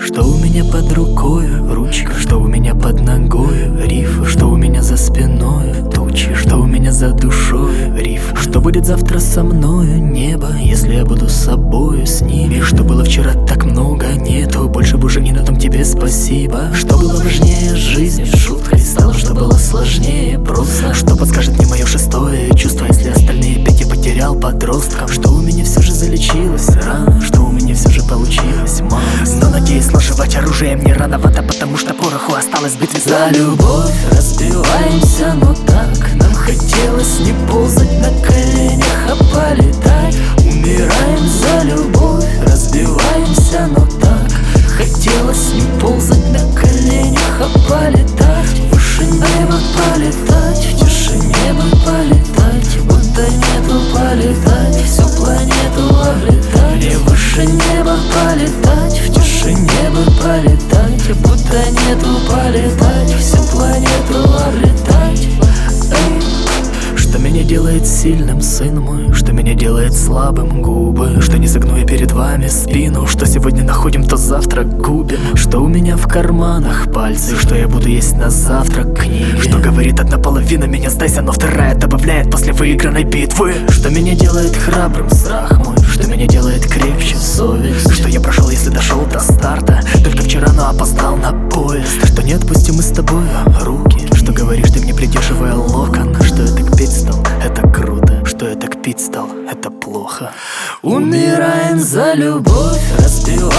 Что у меня под рукой ручка, что у меня под ногой риф, что у меня за спиной тучи, что у меня за душой риф. Что будет завтра со мною небо, если я буду с собою, с ними? Что было вчера так много, нету больше бы уже, и на том тебе спасибо. Что было важнее жизни, шуткой стало, что было сложнее просто. Что подскажет мне мое шестое чувство, если остальные пять я потерял подростком? Что у меня все же залечилось рано, что у меня все же получилось мало. Но надеюсь, сложивать оружием не рановато, потому что пороху осталось в битве за любовь. Разбиваемся, но так нам хотелось не ползать на коленях, а полетать. Умираем за любовь, разбиваемся, но так хотелось не ползать на коленях, а полетать. Выше неба полетать, в тишине бы полетать, будто нету полетать, всю планету облетать. Мне выше неба полетать, в тишине бы полетать, будто нету полетать, всю планету облетать. Что меня делает сильным, сын мой? Что меня делает слабым, губы? Что не согну я перед вами спину? Что сегодня находим, то завтра губим? Что у меня в карманах пальцы? Что я буду есть на завтрак книги? Что говорит одна половина меня сдайся, но вторая добавляет после выигранной битвы? Что меня делает храбрым, страх мой? Что меня делает крепче, совесть? Что я прошел, если дошел до старта только вчера, но опоздал на поезд? Что не отпустим мы с тобой руки? Что говоришь ты мне, придерживая локон? Что я так петь стал, это круто. Что я так пить стал, это плохо. Умираем за любовь, разбиваем